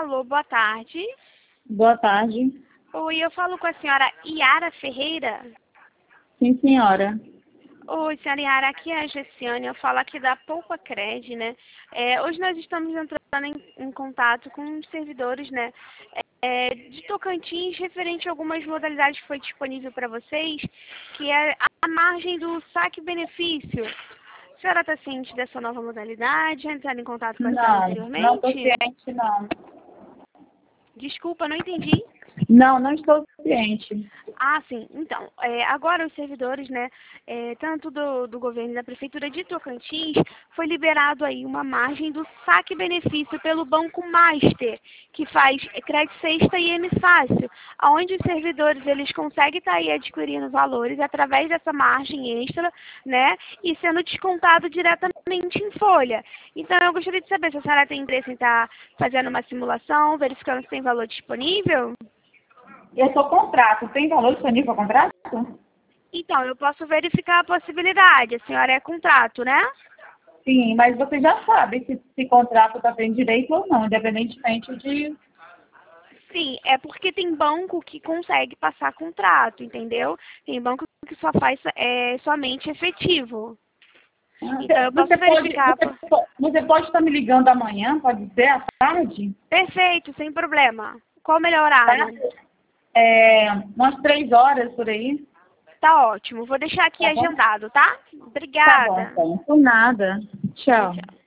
Alô, boa tarde. Boa tarde. Oi, eu falo com a senhora Yara Ferreira. Sim, senhora. Oi, senhora Yara, aqui é a Gessiane, eu falo aqui da Poupa Cred, né? Hoje nós estamos entrando em contato com os servidores, né? De Tocantins, referente a algumas modalidades que foi disponível para vocês, que é a margem do saque-benefício. A senhora está ciente dessa nova modalidade? Já entraram em contato com a senhora Não estou anteriormente? ciente, não. Desculpa, não entendi. Não estou ciente. Ah, sim. Então, agora os servidores, né, tanto do governo e da prefeitura de Tocantins, foi liberado aí uma margem do saque-benefício pelo Banco Master, que faz crédito sexta e M Fácil, onde os servidores eles conseguem estar aí adquirindo valores através dessa margem extra, né, e sendo descontado diretamente em folha. Então, eu gostaria de saber se a senhora tem interesse em estar fazendo uma simulação, verificando se tem valor disponível. Eu sou contrato. Tem valor disponível para contrato? Então, eu posso verificar a possibilidade. A senhora é contrato, né? Sim, mas você já sabe se contrato está tendo direito ou não, independentemente de... Sim, é porque tem banco que consegue passar contrato, entendeu? Tem banco que só faz somente efetivo. Então, eu posso verificar. Você pode estar me ligando amanhã, pode ser, à tarde? Perfeito, sem problema. Qual o melhor Tá? horário? Umas 3 horas por aí. Tá ótimo. Vou deixar aqui Tá bom? agendado, tá? Tá bom, Obrigada. então. Por nada. Tchau, Tchau. tchau.